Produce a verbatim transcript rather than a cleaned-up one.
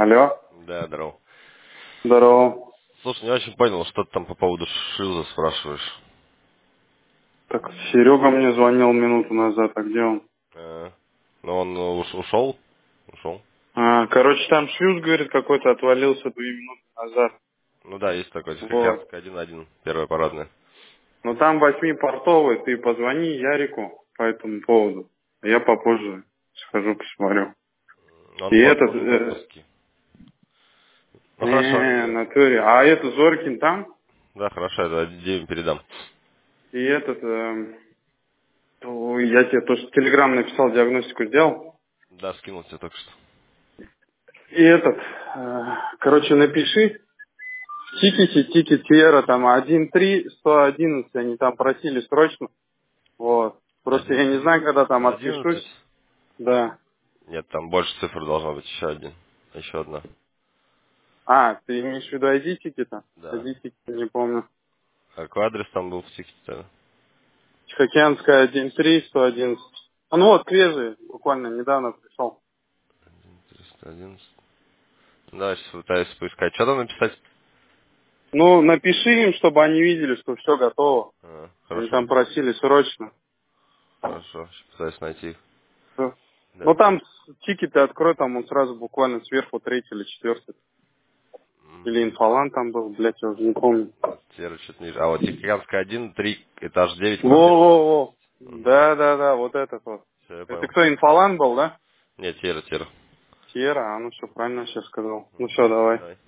Алло. Да, здорово. Здорово. Слушай, не очень понял, что ты там по поводу шлюза спрашиваешь. Так, Серега мне звонил минуту назад, а где он? А, ну он ну, уш- ушел? Ушел. А, короче, там шлюз, говорит, какой-то отвалился две минуты назад. Ну да, есть такой, Вот. Тихоокеанская один один, первая парадная. Но там восьмипортовый, ты позвони Ярику по этому поводу. Я попозже схожу, посмотрю. И Он в, от- этот... он в Э, отпуске. Ну хорошо, не, я... натуре. А этот Зоркин там? Да, хорошо, я Деве передам. И этот... э, то я тебе тоже в Телеграм написал, диагностику сделал. Да, скинул тебе только что. И этот... э, короче, напиши. В тикете, тикет Сьерра там один три сто одиннадцать, они там просили срочно. Вот. Просто Один я не три знаю, когда там сто одиннадцать. отпишусь. Да. Нет, там больше цифр должно быть, еще один. Еще одна. А, ты имеешь в виду ай ди тикета? Да. ай ди тикета, не помню. А какой адрес там был в тикете? Тихоокеанская один три сто одиннадцать. А ну вот, свежий, буквально недавно пришел. триста одиннадцать. Да, сейчас пытаюсь поискать. Что там написать? Ну, напиши им, чтобы они видели, что все готово. А, Они хорошо. там просили срочно. Хорошо, сейчас пытаюсь найти их. Всё. Да. Ну там с- тикеты открой, там он сразу буквально сверху третий или четвертый. Или М, инфолан там был, блядь, я уже не помню. Сфера чуть ниже. А вот Тихоокеанская один, три, этаж девять, квартира Во-во-во. шестнадцать. Да, да, да, вот этот вот. Все, я Это понял. кто, инфолан был, да? Нет, Тера, Тера. Сьерра, а ну все, правильно сейчас сказал. Ну Мгм. все, давай. Давай.